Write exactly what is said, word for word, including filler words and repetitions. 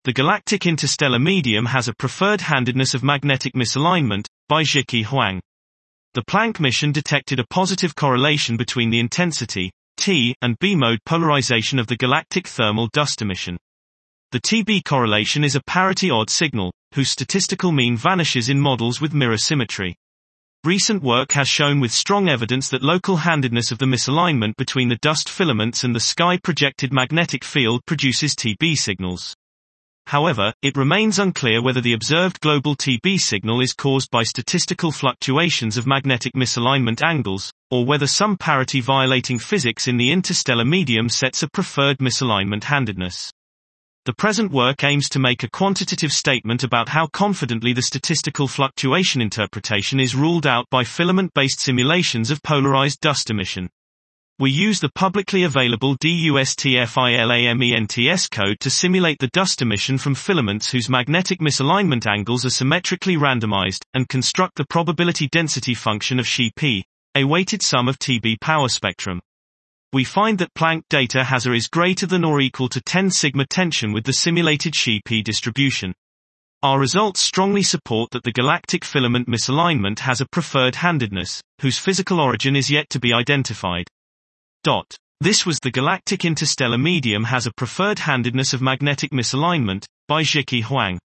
The galactic interstellar medium has a preferred handedness of magnetic misalignment, by Zhiqi Huang. The Planck mission detected a positive correlation between the intensity, T, and B-mode polarization of the galactic thermal dust emission. The T B correlation is a parity-odd signal, whose statistical mean vanishes in models with mirror symmetry. Recent work has shown with strong evidence that local handedness of the misalignment between the dust filaments and the sky-projected magnetic field produces T B signals. However, it remains unclear whether the observed global T B signal is caused by statistical fluctuations of magnetic misalignment angles, or whether some parity-violating physics in the interstellar medium sets a preferred misalignment handedness. The present work aims to make a quantitative statement about how confidently the statistical fluctuation interpretation is ruled out by filament-based simulations of polarized dust emission. We use the publicly available DUSTFILAMENTS code to simulate the dust emission from filaments whose magnetic misalignment angles are symmetrically randomized, and construct the probability density function of Xi P, a weighted sum of T B power spectrum. We find that Planck data has a is greater than or equal to ten sigma tension with the simulated Xi P distribution. Our results strongly support that the galactic filament misalignment has a preferred handedness, whose physical origin is yet to be identified. Dot. This was The Galactic Interstellar Medium Has a Preferred Handedness of Magnetic Misalignment, by Zhiqi Huang.